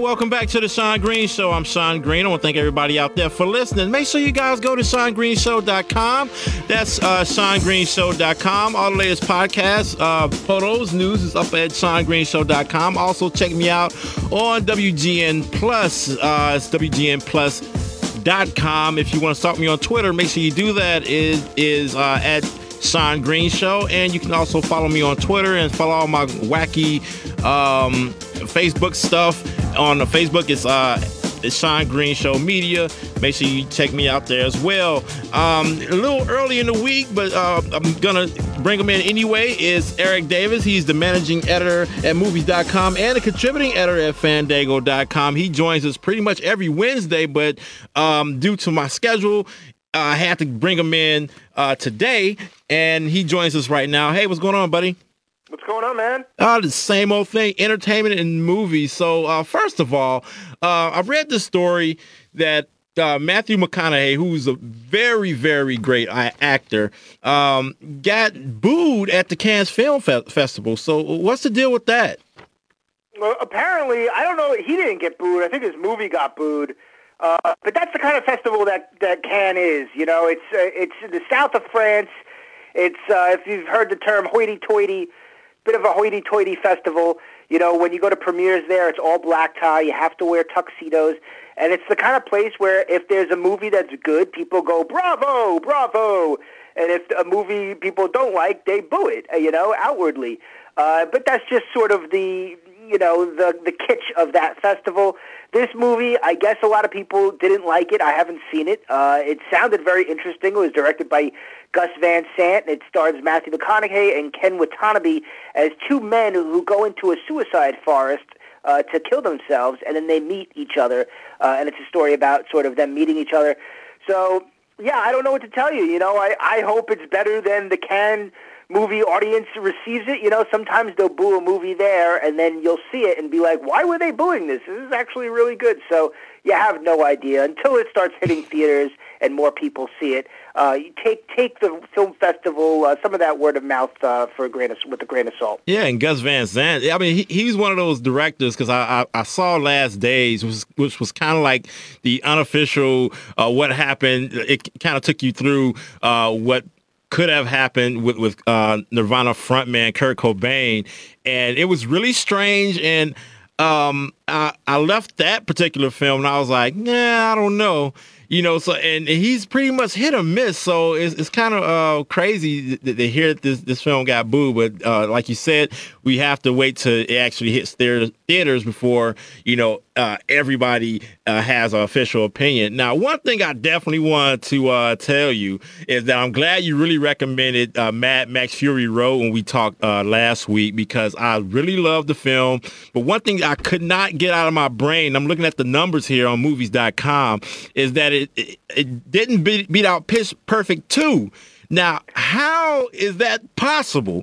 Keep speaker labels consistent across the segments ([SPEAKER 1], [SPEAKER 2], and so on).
[SPEAKER 1] welcome back to the Sean Green Show. I'm Sean Green. I want to thank everybody out there for listening. Make sure you guys go to SeanGreenShow.com. That's SeanGreenShow.com. All the latest podcasts, photos, news is up at SeanGreenShow.com. Also, check me out on WGN Plus. It's WGNPlus.com. If you want to stalk me on Twitter, make sure you do that. It is at Sean Green Show. And you can also follow me on Twitter and follow all my wacky Facebook stuff. On the Facebook, it's Sean Green Show Media. Make sure you check me out there as well. A little early in the week, but I'm going to bring him in anyway, is Eric Davis. He's the managing editor at Movies.com and a contributing editor at Fandango.com. He joins us pretty much every Wednesday, but due to my schedule, I had to bring him in today, and he joins us right now. Hey, what's going on, buddy?
[SPEAKER 2] What's going on, man?
[SPEAKER 1] The same old thing, entertainment and movies. So, first of all, I read the story that Matthew McConaughey, who's a very, very great actor, got booed at the Cannes Film Festival. So, what's the deal with that?
[SPEAKER 2] Well, apparently, I don't know, he didn't get booed. I think his movie got booed. But that's the kind of festival that Cannes is. You know, it's in the south of France. It's, if you've heard the term hoity-toity, bit of a hoity-toity festival. You know, when you go to premieres there, it's all black tie. You have to wear tuxedos. And it's the kind of place where if there's a movie that's good, people go, bravo, bravo. And if a movie people don't like, they boo it, you know, outwardly. But that's just sort of the kitsch of that festival. This movie, I guess a lot of people didn't like it. I haven't seen it. It sounded very interesting. It was directed by Gus Van Sant. It stars Matthew McConaughey and Ken Watanabe as two men who go into a suicide forest to kill themselves, and then they meet each other. And it's a story about sort of them meeting each other. So, yeah, I don't know what to tell you. You know, I hope it's better than the Cannes movie audience receives it. You know, sometimes they'll boo a movie there, and then you'll see it and be like, why were they booing this? This is actually really good. So you have no idea until it starts hitting theaters and more people see it. You take the film festival, some of that word of mouth with a grain of salt.
[SPEAKER 1] Yeah, and Gus Van Sant, I mean, he's one of those directors, because I saw Last Days, which was kind of like the unofficial what happened. It kind of took you through what could have happened with Nirvana frontman Kurt Cobain, and it was really strange. And I left that particular film, and I was like, nah, I don't know. You know, so and he's pretty much hit or miss. So it's kind of crazy to hear that this film got booed. But like you said, we have to wait till it actually hits theaters before, you know, everybody has an official opinion. Now, one thing I definitely want to tell you is that I'm glad you really recommended Mad Max Fury Road when we talked last week, because I really love the film. But one thing I could not get out of my brain, I'm looking at the numbers here on Movies.com, is that it didn't beat out Pitch Perfect 2. Now, how is that possible?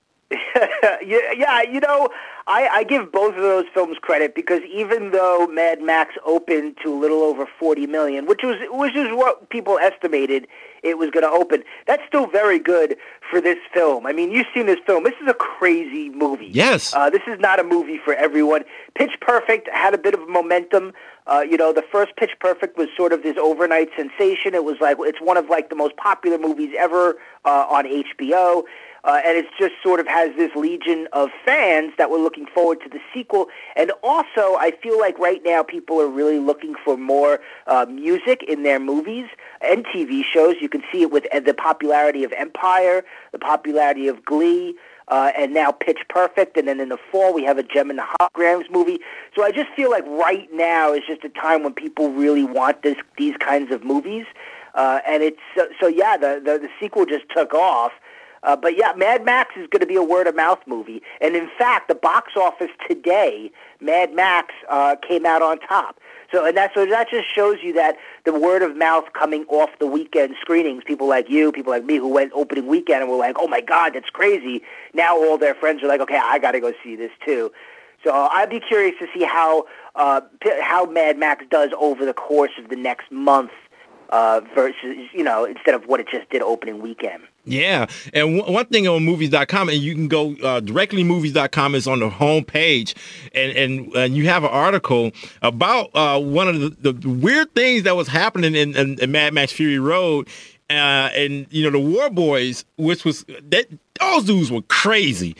[SPEAKER 2] Yeah, you know, I give both of those films credit, because even though Mad Max opened to a little over 40 million, which is what people estimated it was going to open, that's still very good for this film. I mean, you've seen this film. This is a crazy movie.
[SPEAKER 1] Yes.
[SPEAKER 2] This is not a movie for everyone. Pitch Perfect had a bit of momentum. You know, the first Pitch Perfect was sort of this overnight sensation. It was like, it's one of like the most popular movies ever on HBO. And it just sort of has this legion of fans that were looking forward to the sequel. And also, I feel like right now people are really looking for more music in their movies and TV shows. You can see it with the popularity of Empire, the popularity of Glee, and now Pitch Perfect. And then in the fall, we have a Gem and the Holograms movie. So I just feel like right now is just a time when people really want these kinds of movies. And it's the sequel just took off. But yeah, Mad Max is going to be a word-of-mouth movie. And in fact, the box office today, Mad Max came out on top. So that just shows you that the word of mouth coming off the weekend screenings, people like you, people like me who went opening weekend and were like, oh my God, that's crazy. Now all their friends are like, okay, I got to go see this too. So I'd be curious to see how Mad Max does over the course of the next month versus, you know, instead of what it just did opening weekend.
[SPEAKER 1] Yeah, and one thing on movies.com, and you can go directly movies.com is on the home page, and you have an article about one of the weird things that was happening in Mad Max Fury Road, and the War Boys, which was that those dudes were crazy.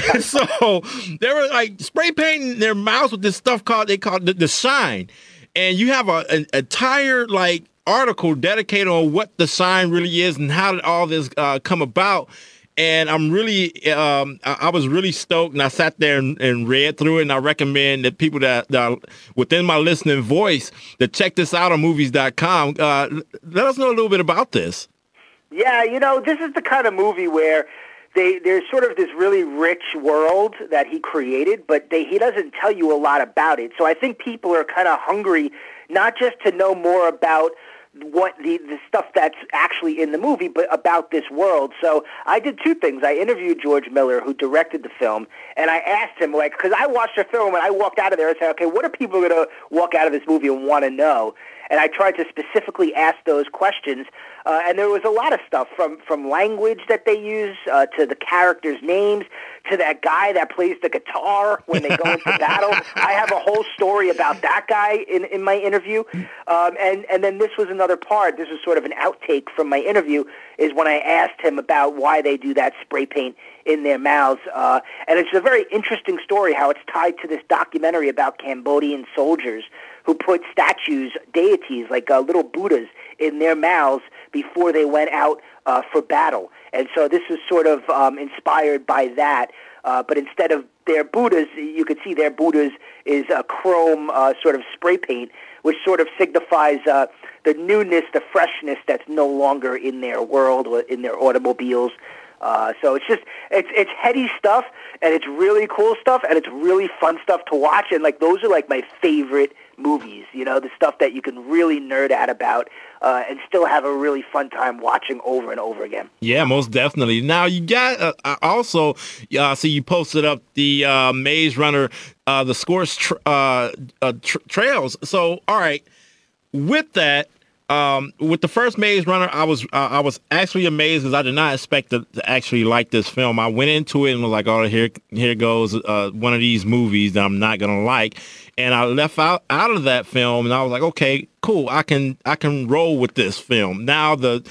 [SPEAKER 1] So they were like spray painting their mouths with this stuff they called the shine, and you have an entire like article dedicated on what the sign really is and how did all this come about. And I'm really, I was really stoked, and I sat there and read through it. And I recommend that people that are within my listening voice that check this out on movies.com. Let us know a little bit about this.
[SPEAKER 2] Yeah, this is the kind of movie where there's sort of this really rich world that he created, but he doesn't tell you a lot about it. So I think people are kind of hungry, not just to know more about what the stuff that's actually in the movie, but about this world. So I did two things. I interviewed George Miller, who directed the film, and I asked him, because I watched the film and I walked out of there and said, okay, what are people going to walk out of this movie and want to know? And I tried to specifically ask those questions, and there was a lot of stuff from language that they use to the characters' names to that guy that plays the guitar when they go into battle. I have a whole story about that guy in my interview, and then this was another part. This was sort of an outtake from my interview, is when I asked him about why they do that spray paint in their mouths, and it's a very interesting story how it's tied to this documentary about Cambodian soldiers who put statues, deities, like little Buddhas, in their mouths before they went out for battle. And so this is sort of inspired by that. But instead of their Buddhas, you could see their Buddhas is a chrome sort of spray paint, which sort of signifies the newness, the freshness that's no longer in their world or in their automobiles. So it's heady stuff, and it's really cool stuff, and it's really fun stuff to watch. And those are my favorite movies, the stuff that you can really nerd out about and still have a really fun time watching over and over again.
[SPEAKER 1] Yeah, most definitely. Now you got also, so you posted up the Maze Runner, the Scorched Trails. So, all right, with that. With the first Maze Runner, I was actually amazed because I did not expect to actually like this film. I went into it and was like, "Oh, here goes one of these movies that I'm not gonna like," and I left out of that film, and I was like, "Okay, cool. I can roll with this film." Now the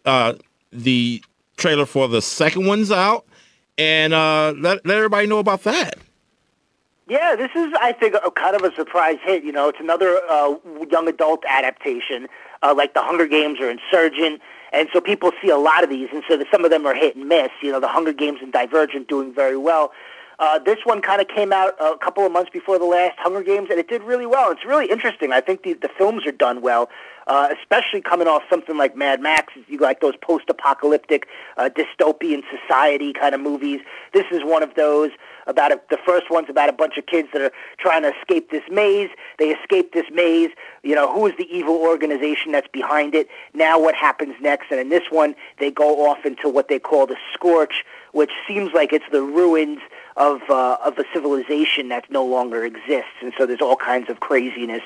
[SPEAKER 1] trailer for the second one's out, and let everybody know about that.
[SPEAKER 2] Yeah, this is, I think, a kind of a surprise hit. It's another young adult adaptation, like The Hunger Games or Insurgent, and so people see a lot of these, and so some of them are hit and miss. The Hunger Games and Divergent doing very well. This one kind of came out a couple of months before the last Hunger Games, and it did really well. It's really interesting. I think the films are done well, especially coming off something like Mad Max. You like those post-apocalyptic, dystopian society kind of movies. This is one of those. The first one's about a bunch of kids that are trying to escape this maze. They escape this maze. Who is the evil organization that's behind it? Now what happens next? And in this one, they go off into what they call the Scorch, which seems like it's the ruins of a civilization that no longer exists. And so there's all kinds of craziness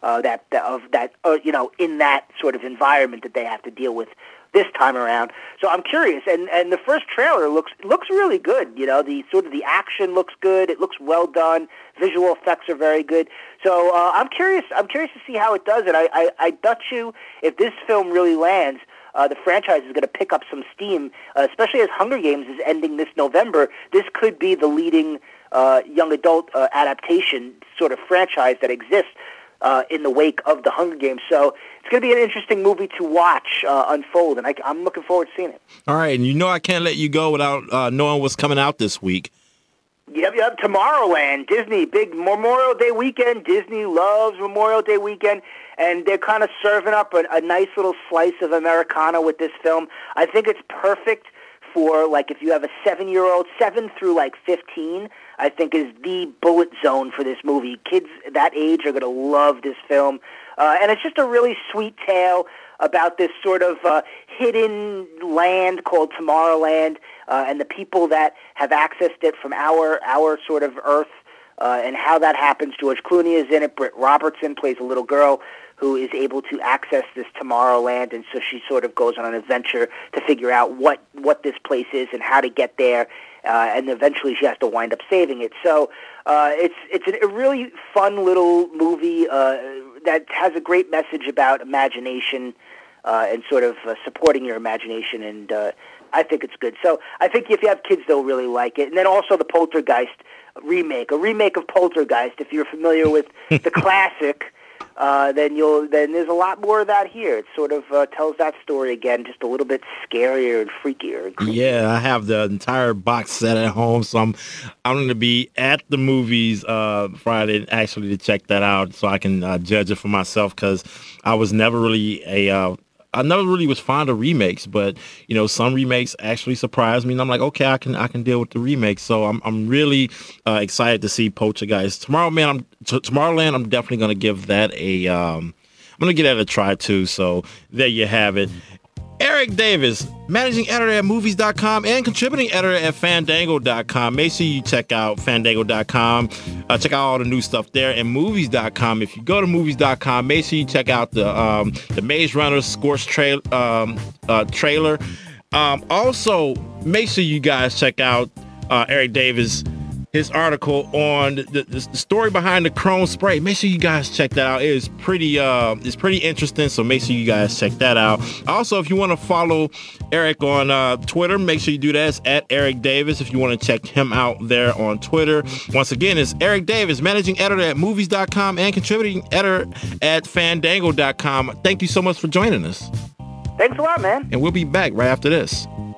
[SPEAKER 2] in that sort of environment that they have to deal with this time around. So I'm curious, and the first trailer looks really good. The action looks good. It looks well done. Visual effects are very good. So I'm curious to see how it does. And I bet you if this film really lands, the franchise is going to pick up some steam, especially as Hunger Games is ending this November. This could be the leading young adult adaptation sort of franchise that exists in the wake of the Hunger Games. So it's going to be an interesting movie to watch unfold, and I'm looking forward to seeing it.
[SPEAKER 1] All right, and I can't let you go without knowing what's coming out this week.
[SPEAKER 2] Yep. Tomorrowland, Disney, big Memorial Day weekend. Disney loves Memorial Day weekend, and they're kind of serving up a nice little slice of Americana with this film. I think it's perfect for, if you have a 7-year-old, 7 through 15, I think is the bullet zone for this movie. Kids that age are going to love this film. And it's just a really sweet tale about this sort of hidden land called Tomorrowland, and the people that have accessed it from our sort of Earth, and how that happens. George Clooney is in it. Britt Robertson plays a little girl who is able to access this Tomorrowland, and so she sort of goes on an adventure to figure out what this place is and how to get there, and eventually she has to wind up saving it. So it's a really fun little movie that has a great message about imagination and sort of supporting your imagination, and I think it's good. So I think if you have kids, they'll really like it. And then also the Poltergeist remake, a remake of Poltergeist. If you're familiar with the classic, then there's a lot more of that here. It sort of tells that story again, just a little bit scarier and freakier. And creepier.
[SPEAKER 1] Yeah, I have the entire box set at home, so I'm going to be at the movies Friday actually to check that out, so I can judge it for myself. Because I was never really I never really was fond of remakes, but some remakes actually surprised me, and I'm like, okay, I can deal with the remakes. So I'm really excited to see Poltergeist. Tomorrowland, I'm definitely gonna give that I'm gonna give that a try too. So there you have it. Eric Davis, managing editor at movies.com and contributing editor at fandango.com. Make sure you check out fandango.com. Check out all the new stuff there, and movies.com. If you go to movies.com, make sure you check out the Maze Runner Scorch trailer. Also, make sure you guys check out Eric Davis, his article on the story behind the Chrome spray. Make sure you guys check that out. It is pretty interesting, so make sure you guys check that out. Also, if you want to follow Eric on Twitter, make sure you do that. It's at Eric Davis if you want to check him out there on Twitter. Once again, it's Eric Davis, managing editor at movies.com and contributing editor at fandango.com. Thank you so much for joining us.
[SPEAKER 2] Thanks a lot, man.
[SPEAKER 1] And we'll be back right after this.